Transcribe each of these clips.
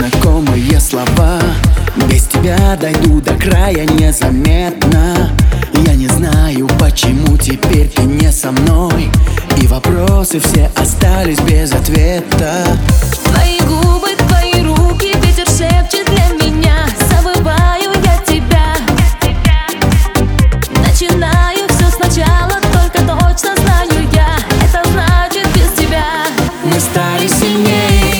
знакомые слова. Без тебя дойду до края незаметно. Я не знаю, почему теперь ты не со мной, и вопросы все остались без ответа. Твои губы, твои руки, ветер шепчет для меня. Забываю я тебя, начинаю все сначала, только точно знаю я, это значит без тебя. Мы стали сильней,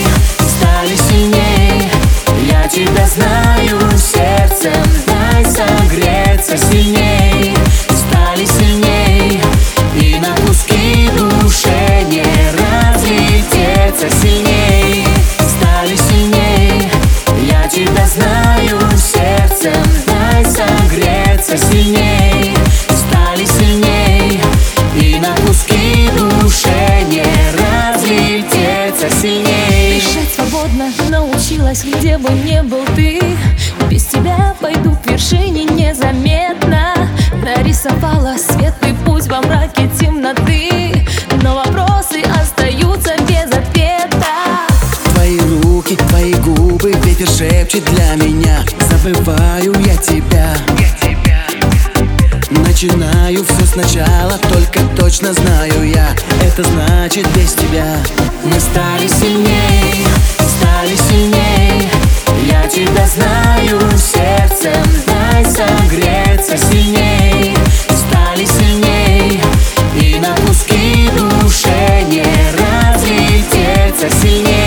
я тебя знаю сердцем, дай согреться сильней. Стали сильней, и на куски душе не разлететься сильней. Стали сильней, я тебя знаю сердцем, дай согреться сильней. Стали сильней, и на куски душе не разлететься сильней. Дышать свободно научилась, где бы ни был ты. Без тебя пойду к вершине незаметно. Нарисовала светлый путь во мраке темноты, но вопросы остаются без ответа. Твои руки, твои губы, ветер шепчет для меня. Забываю я тебя, начинаю все сначала, только точно знаю я, это значит без тебя. Мы стали сильней, я тебя знаю сердцем, дай согреться сильней. Стали сильней, и на куски душе не разлететься сильней.